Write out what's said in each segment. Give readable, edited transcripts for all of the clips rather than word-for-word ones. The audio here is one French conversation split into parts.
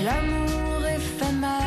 l'amour éphémère.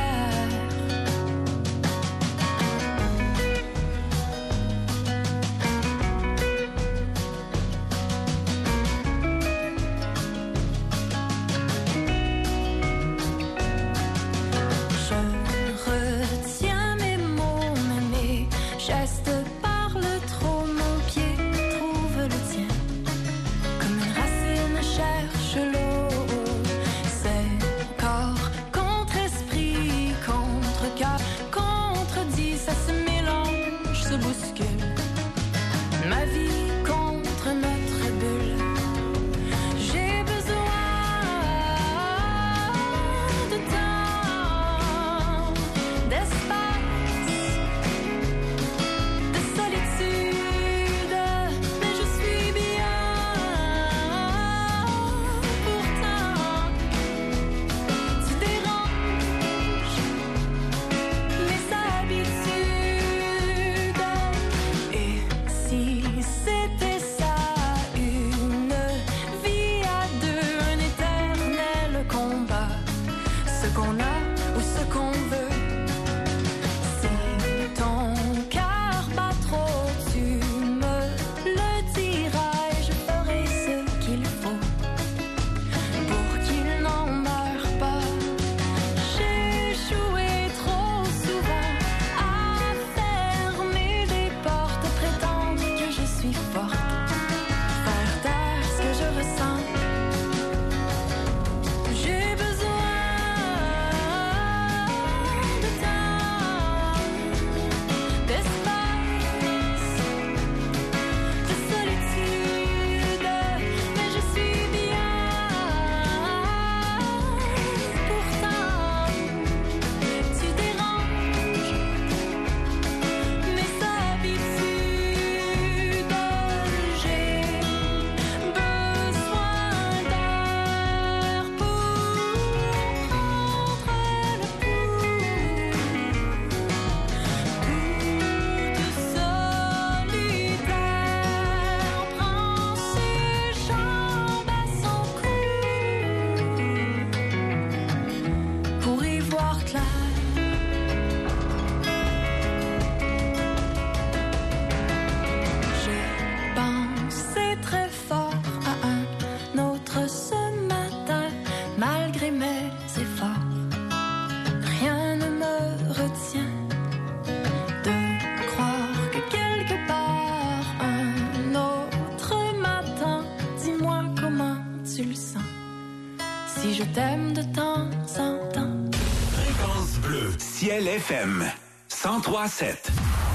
Ciel FM 103.7.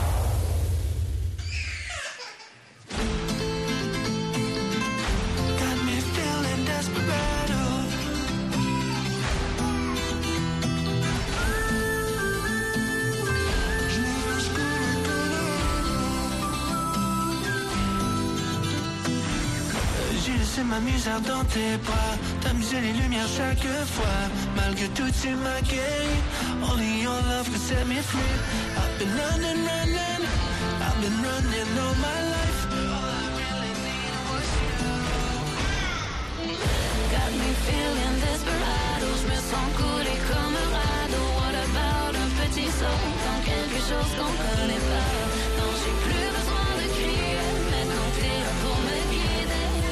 M'amusant dans tes bras, t'amuser les lumières chaque fois. Malgré tout, tu m'as guéri. Only your love can set me free. I've been running, running, I've been running all my life. All I really need was you. Got me feeling desperado, je me sens couler comme un radeau. What about un petit saut dans quelque chose qu'on connaît pas? Non, j'ai plus besoin de crier, maintenant t'es là pour me guider.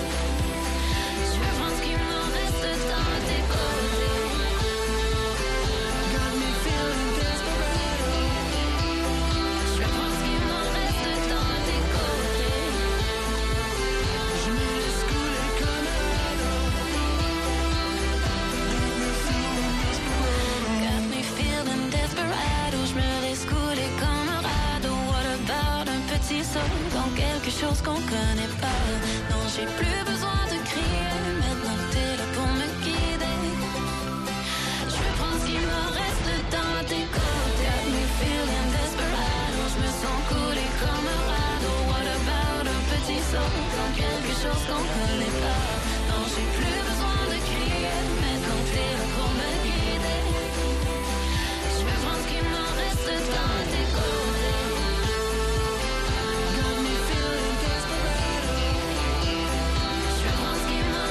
Dans quelque chose qu'on connaît pas. Non, j'ai plus besoin de crier. Maintenant t'es là pour me guider. Je vais prendre ce qui me reste dans tes côtes. Got me feeling desperado. Je me sens couler comme un radeau. What about un petit saut dans quelque chose qu'on connaît pas? Non, j'ai plus besoin de crier. Maintenant t'es là pour me guider. Je vais prendre ce qui me reste dans tes côtes. Got me feeling desperado. Je vais prendre ce qui me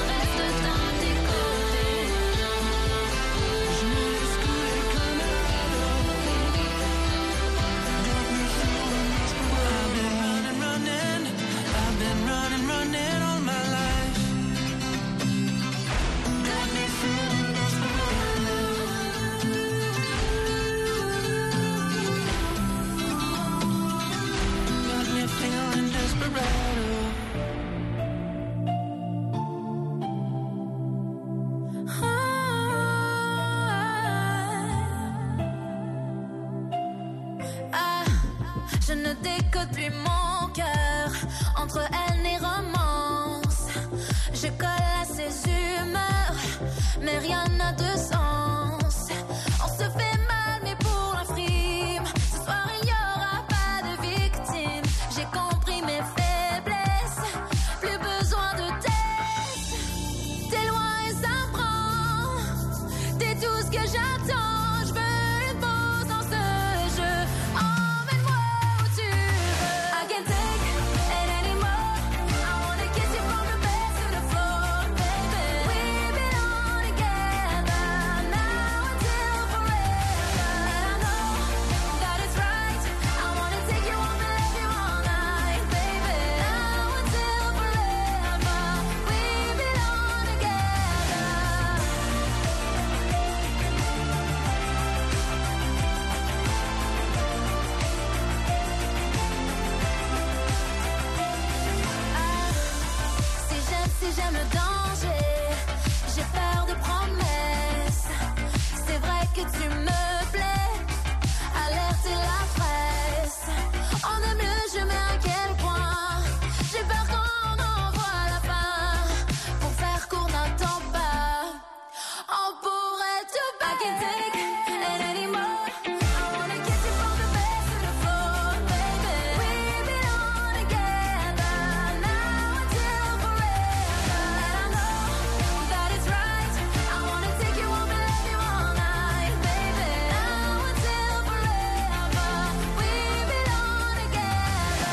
j'aime le danger. J'ai peur de promesses. C'est vrai que tu me plais. Alerter la presse. On est mieux, je mets à quel point. J'ai peur qu'on en voit la fin. Pour faire court, n'attends pas. On pourrait tout back. I can't take it anymore. I wanna kiss you from the base to the floor, baby. We belong together now until forever. And I know that it's right. I wanna take you home and love you all night, baby. Now until forever. We belong together.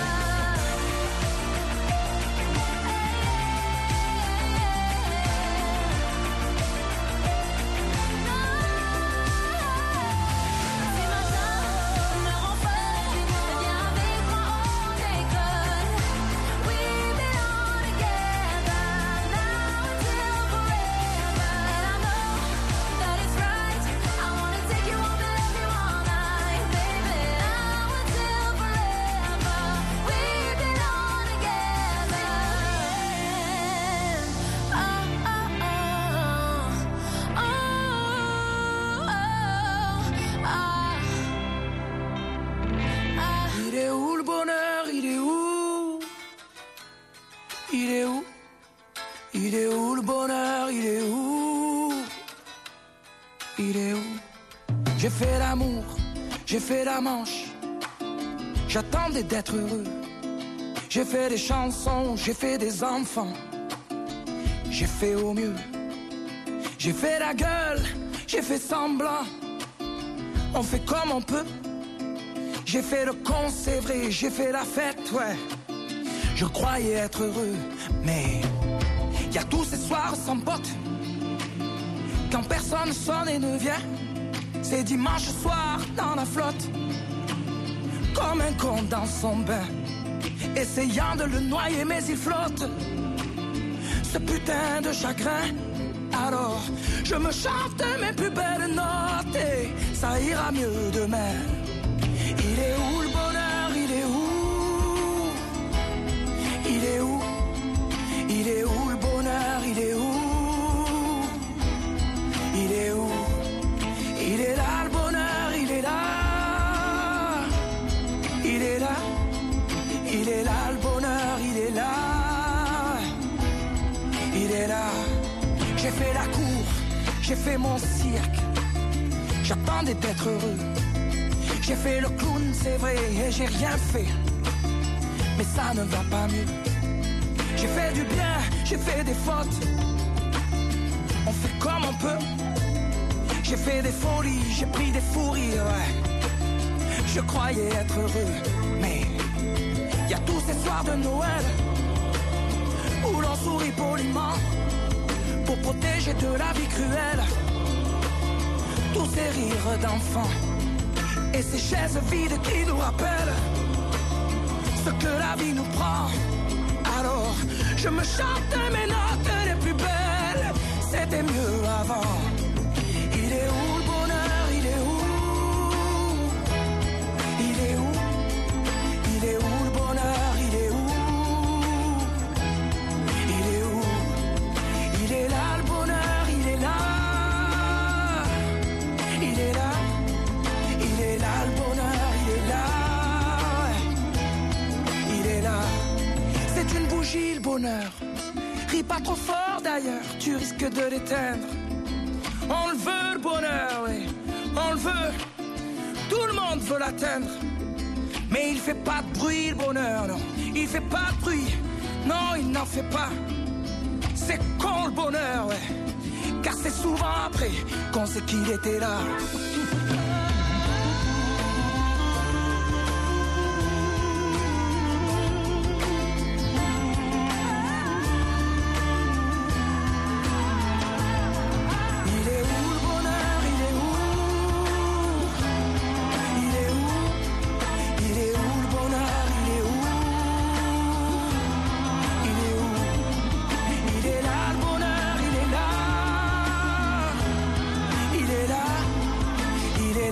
Si matin me rend folle, viens avec moi, on décolle. We belong together now until forever. And I know that it's right. I wanna take you home and love you all night, baby. Now until forever. We belong together. Oh, oh, oh. Oh, oh, Il est où le bonheur? Il est où? Il est où? Il est où le bonheur? Il est où? Il est où? J'ai fait l'amour, j'ai fait la manche. J'attendais d'être heureux. J'ai fait des chansons, j'ai fait des enfants. J'ai fait au mieux. J'ai fait la gueule, j'ai fait semblant. On fait comme on peut. J'ai fait le con, c'est vrai, j'ai fait la fête, ouais. Je croyais être heureux, mais y a tous ces soirs sans potes. Quand personne sonne et ne vient, c'est dimanche soir dans la flotte. Comme un con dans son bain, essayant de le noyer mais il flotte. Ce putain de chagrin. Alors je me chante mes plus belles notes et ça ira mieux demain. Il est où le bonheur? Il est où? Il est où? Il est où le bonheur? Il est où? Il est où? Il est là le bonheur, il est là. Il est là. Il est là le bonheur, il est là. Il est là. J'ai fait la cour, j'ai fait mon cirque. J'attendais d'être heureux. J'ai fait le clown, c'est vrai, et j'ai rien fait. Mais ça ne va pas mieux. J'ai fait du bien, j'ai fait des fautes. On fait comme on peut. J'ai fait des folies, j'ai pris des fous rires, ouais. Je croyais être heureux, mais y a tous ces soirs de Noël où l'on sourit poliment pour protéger de la vie cruelle tous ces rires d'enfants. Et ces chaises vides qui nous rappellent ce que la vie nous prend. Alors je me chante mes notes les plus belles. C'était mieux avant. Il est où le bonheur? Il est où? Il est où? Il est où le bonheur? Il est où? Il est où? Il est là le bonheur, il est là. Il est là. Il est là le bonheur, il est là. Il est là. C'est une bougie le bonheur. Ris pas trop fort d'ailleurs, tu risques de l'éteindre. On le veut le bonheur, oui. On le veut. Tout le monde veut l'atteindre. Mais il fait pas de bruit le bonheur, non. Il fait pas de bruit. Non, il n'en fait pas. C'est con le bonheur, ouais. Car c'est souvent après qu'on sait qu'il était là. Il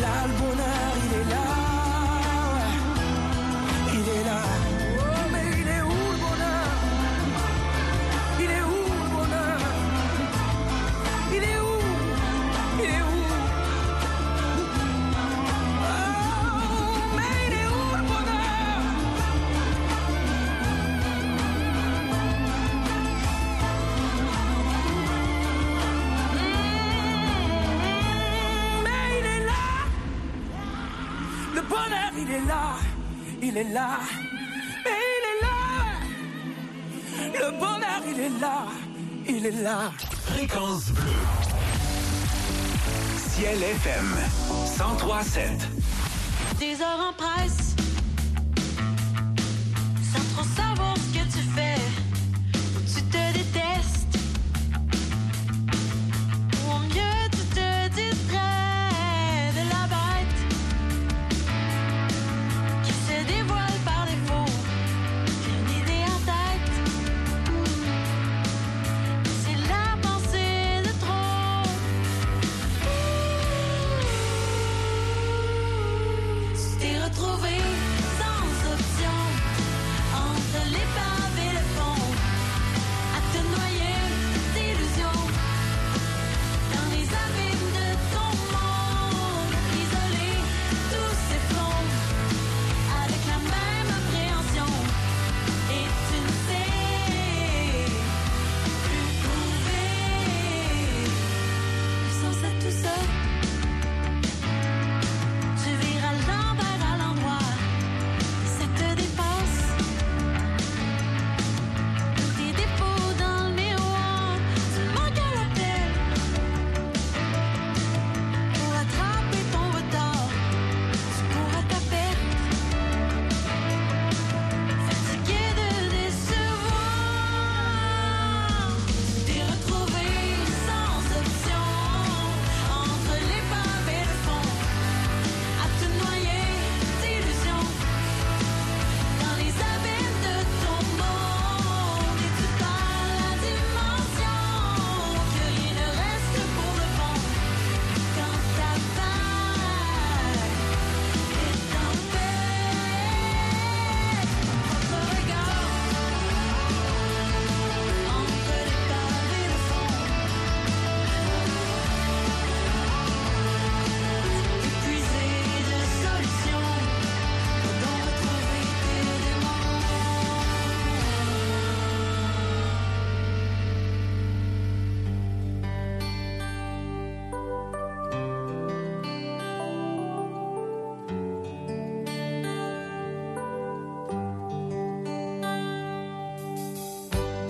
est là, il est là, mais il est là. Le bonheur, il est là, il est là. Fréquence bleue. Ciel FM 103.7. Des heures en presse.